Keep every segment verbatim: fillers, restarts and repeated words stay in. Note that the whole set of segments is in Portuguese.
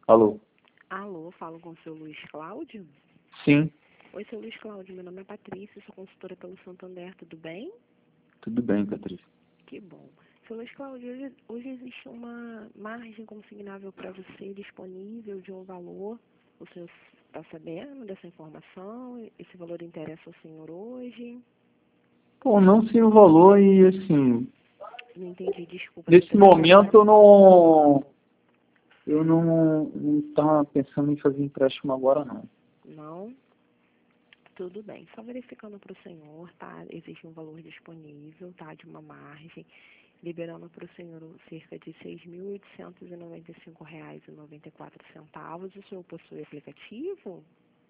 Alô? Alô, falo com o seu Luiz Cláudio? Sim, Oi, seu Luiz Cláudio, meu nome é Patrícia, sou consultora pelo Santander, tudo bem? tudo bem, Patrícia. Que bom. Seu Luiz Cláudio, hoje, hoje existe uma margem consignável para você disponível de um valor. O senhor está sabendo dessa informação? Esse valor interessa ao senhor hoje? Pô, não sei o valor e, assim, Não entendi, desculpa. nesse Repita, por momento favor. eu não... Eu não não estava pensando em fazer empréstimo agora, não. Não? Tudo bem. Só verificando para o senhor, tá? Existe um valor disponível, tá? De uma margem, liberando para o senhor cerca de seis mil oitocentos e noventa e cinco reais e noventa e quatro centavos. O senhor possui aplicativo?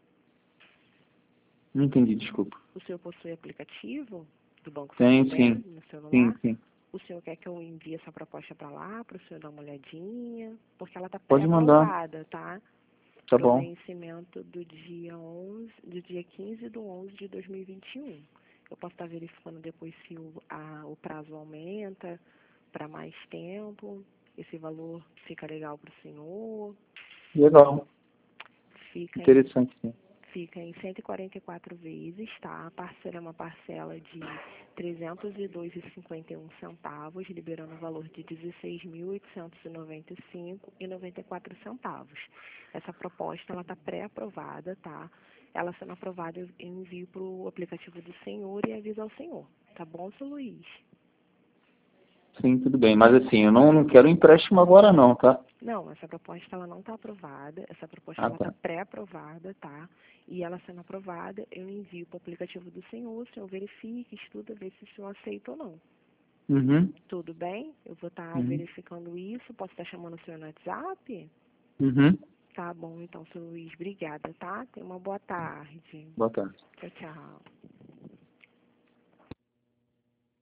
Não entendi, desculpa. O senhor possui aplicativo do Banco Tem, Santander sim. no Sim, celular? sim. O senhor quer que eu envie essa proposta para lá, para o senhor dar uma olhadinha? Porque ela está Pode mandar. pré-aprovada, tá? Tá Para o bom. vencimento do dia onze, do dia quinze do onze de dois mil e vinte e um. Eu posso estar verificando depois se o, a, o prazo aumenta para mais tempo, esse valor fica legal para o senhor, Legal. fica em, Interessante, sim. fica em cento e quarenta e quatro vezes, tá? A parcela é uma parcela de trezentos e dois reais e cinquenta e um centavos, liberando o valor de dezesseis mil oitocentos e noventa e cinco reais e noventa e quatro centavos. Essa proposta, ela está pré-aprovada, tá? Ela sendo aprovada, eu envio para o aplicativo do senhor e aviso ao senhor. Tá bom, seu Luiz? Sim, tudo bem. Mas, assim, eu não, não quero empréstimo agora, não, tá? Não, essa proposta ela não está aprovada, essa proposta Ah, ela está tá. pré-aprovada, tá? E ela sendo aprovada, eu envio para o aplicativo do senhor, o senhor verifica, estuda, vê se o senhor aceita ou não. Uhum. Tudo bem? Eu vou estar Uhum. verificando isso, posso estar chamando o senhor no WhatsApp? Uhum. Tá bom, então, seu Luiz, obrigada, tá? Tenha uma boa tarde. Boa tarde. Tchau, tchau.